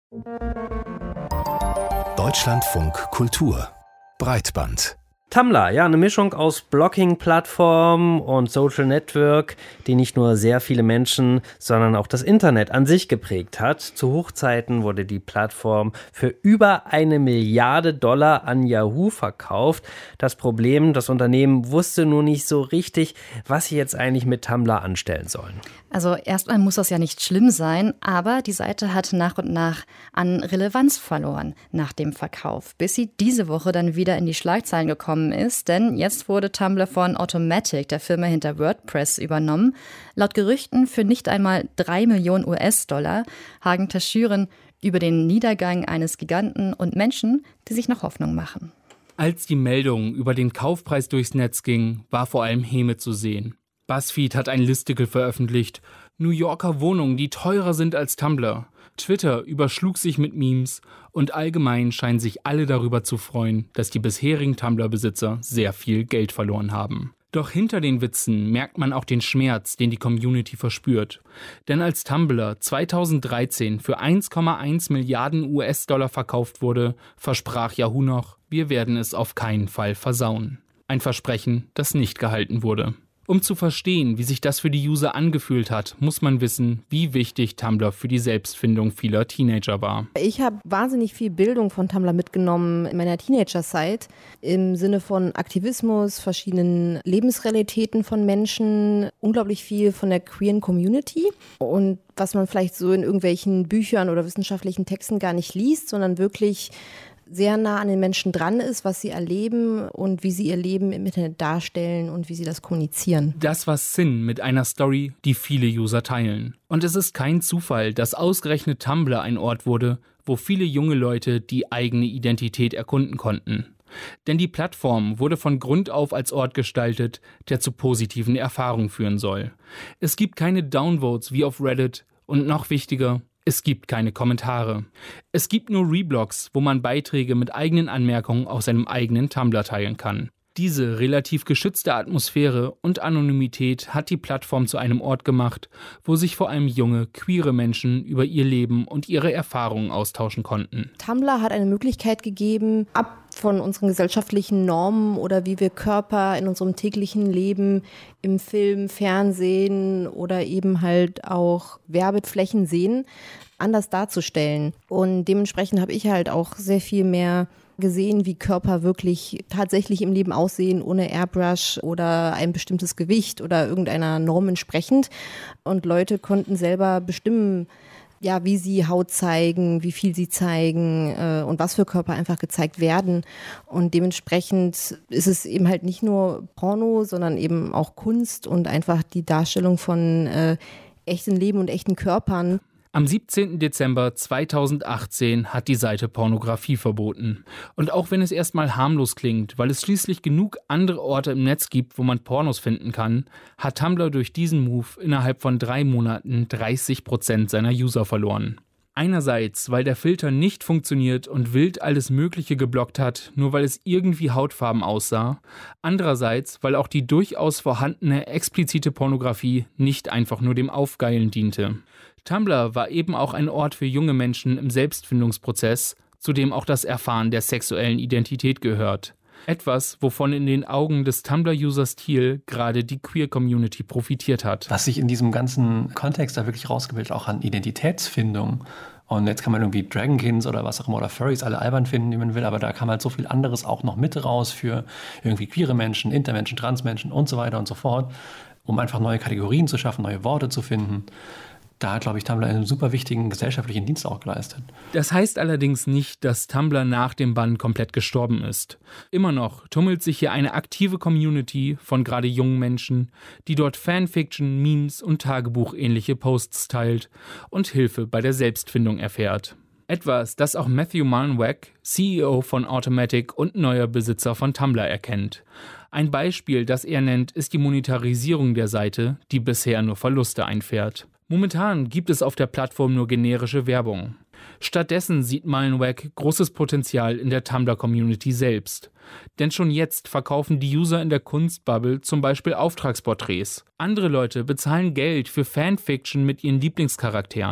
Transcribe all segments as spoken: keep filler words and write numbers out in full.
Deutschlandfunk Kultur Breitband. Tumblr, ja, eine Mischung aus Blogging-Plattform und Social Network, die nicht nur sehr viele Menschen, sondern auch das Internet an sich geprägt hat. Zu Hochzeiten wurde die Plattform für über eine Milliarde Dollar an Yahoo verkauft. Das Problem, das Unternehmen wusste nur nicht so richtig, was sie jetzt eigentlich mit Tumblr anstellen sollen. Also erstmal muss das ja nicht schlimm sein, aber die Seite hat nach und nach an Relevanz verloren nach dem Verkauf, bis sie diese Woche dann wieder in die Schlagzeilen gekommen ist, denn jetzt wurde Tumblr von Automattic, der Firma hinter WordPress, übernommen. Laut Gerüchten für nicht einmal drei Millionen U S-Dollar. Hagen schüren über den Niedergang eines Giganten und Menschen, die sich noch Hoffnung machen. Als die Meldung über den Kaufpreis durchs Netz ging, war vor allem Häme zu sehen. BuzzFeed hat ein Listicle veröffentlicht. New Yorker Wohnungen, die teurer sind als Tumblr. Twitter überschlug sich mit Memes und allgemein scheinen sich alle darüber zu freuen, dass die bisherigen Tumblr-Besitzer sehr viel Geld verloren haben. Doch hinter den Witzen merkt man auch den Schmerz, den die Community verspürt. Denn als Tumblr zweitausenddreizehn für eins Komma eins Milliarden U S-Dollar verkauft wurde, versprach Yahoo noch, wir werden es auf keinen Fall versauen. Ein Versprechen, das nicht gehalten wurde. Um zu verstehen, wie sich das für die User angefühlt hat, muss man wissen, wie wichtig Tumblr für die Selbstfindung vieler Teenager war. Ich habe wahnsinnig viel Bildung von Tumblr mitgenommen in meiner Teenagerzeit im Sinne von Aktivismus, verschiedenen Lebensrealitäten von Menschen, unglaublich viel von der queeren Community und was man vielleicht so in irgendwelchen Büchern oder wissenschaftlichen Texten gar nicht liest, sondern wirklich sehr nah an den Menschen dran ist, was sie erleben und wie sie ihr Leben im Internet darstellen und wie sie das kommunizieren. Das war Sinn mit einer Story, die viele User teilen. Und es ist kein Zufall, dass ausgerechnet Tumblr ein Ort wurde, wo viele junge Leute die eigene Identität erkunden konnten. Denn die Plattform wurde von Grund auf als Ort gestaltet, der zu positiven Erfahrungen führen soll. Es gibt keine Downvotes wie auf Reddit und noch wichtiger, es gibt keine Kommentare. Es gibt nur Reblogs, wo man Beiträge mit eigenen Anmerkungen aus seinem eigenen Tumblr teilen kann. Diese relativ geschützte Atmosphäre und Anonymität hat die Plattform zu einem Ort gemacht, wo sich vor allem junge, queere Menschen über ihr Leben und ihre Erfahrungen austauschen konnten. Tumblr hat eine Möglichkeit gegeben, ab von unseren gesellschaftlichen Normen oder wie wir Körper in unserem täglichen Leben im Film, Fernsehen oder eben halt auch Werbeflächen sehen, anders darzustellen. Und dementsprechend habe ich halt auch sehr viel mehr gesehen, wie Körper wirklich tatsächlich im Leben aussehen, ohne Airbrush oder ein bestimmtes Gewicht oder irgendeiner Norm entsprechend. Und Leute konnten selber bestimmen, ja, wie sie Haut zeigen, wie viel sie zeigen äh, und was für Körper einfach gezeigt werden. Und dementsprechend ist es eben halt nicht nur Porno, sondern eben auch Kunst und einfach die Darstellung von äh, echten Leben und echten Körpern. Am siebzehnten Dezember zweitausendachtzehn hat die Seite Pornografie verboten. Und auch wenn es erstmal harmlos klingt, weil es schließlich genug andere Orte im Netz gibt, wo man Pornos finden kann, hat Tumblr durch diesen Move innerhalb von drei Monaten dreißig Prozent seiner User verloren. Einerseits, weil der Filter nicht funktioniert und wild alles Mögliche geblockt hat, nur weil es irgendwie Hautfarben aussah. Andererseits, weil auch die durchaus vorhandene explizite Pornografie nicht einfach nur dem Aufgeilen diente. Tumblr war eben auch ein Ort für junge Menschen im Selbstfindungsprozess, zu dem auch das Erfahren der sexuellen Identität gehört. Etwas, wovon in den Augen des Tumblr-Users Thiel gerade die Queer-Community profitiert hat. Was sich in diesem ganzen Kontext da wirklich rausgebildet, auch an Identitätsfindung. Und jetzt kann man irgendwie Dragonkins oder was auch immer oder Furries alle albern finden, wie man will, aber da kam halt so viel anderes auch noch mit raus für irgendwie queere Menschen, Intermenschen, Transmenschen und so weiter und so fort, um einfach neue Kategorien zu schaffen, neue Worte zu finden. Da hat, glaube ich, Tumblr einen super wichtigen gesellschaftlichen Dienst auch geleistet. Das heißt allerdings nicht, dass Tumblr nach dem Bann komplett gestorben ist. Immer noch tummelt sich hier eine aktive Community von gerade jungen Menschen, die dort Fanfiction, Memes und Tagebuchähnliche Posts teilt und Hilfe bei der Selbstfindung erfährt. Etwas, das auch Matthew Mullenweg, C E O von Automattic und neuer Besitzer von Tumblr, erkennt. Ein Beispiel, das er nennt, ist die Monetarisierung der Seite, die bisher nur Verluste einfährt. Momentan gibt es auf der Plattform nur generische Werbung. Stattdessen sieht Mullenweg großes Potenzial in der Tumblr-Community selbst. Denn schon jetzt verkaufen die User in der Kunstbubble zum Beispiel Auftragsporträts. Andere Leute bezahlen Geld für Fanfiction mit ihren Lieblingscharakteren.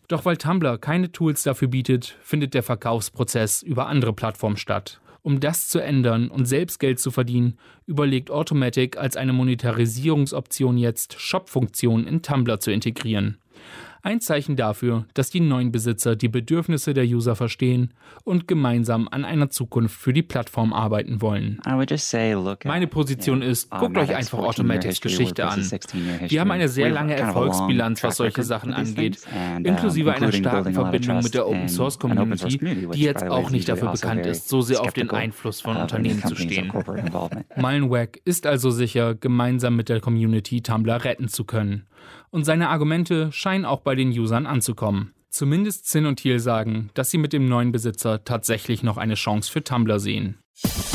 Doch weil Tumblr keine Tools dafür bietet, findet der Verkaufsprozess über andere Plattformen statt. Um das zu ändern und selbst Geld zu verdienen, überlegt Automattic als eine Monetarisierungsoption jetzt, Shop-Funktionen in Tumblr zu integrieren. Ein Zeichen dafür, dass die neuen Besitzer die Bedürfnisse der User verstehen und gemeinsam an einer Zukunft für die Plattform arbeiten wollen. Meine Position ist, guckt euch einfach Automatics Geschichte an. Wir haben eine sehr lange Erfolgsbilanz, was solche Sachen angeht, inklusive einer starken Verbindung mit der Open-Source-Community, die jetzt auch nicht dafür bekannt ist, so sehr auf den Einfluss von Unternehmen zu stehen. Mullenweg ist also sicher, gemeinsam mit der Community Tumblr retten zu können. Und seine Argumente scheinen auch bei den Usern anzukommen. Zumindest Zinn und Thiel sagen, dass sie mit dem neuen Besitzer tatsächlich noch eine Chance für Tumblr sehen.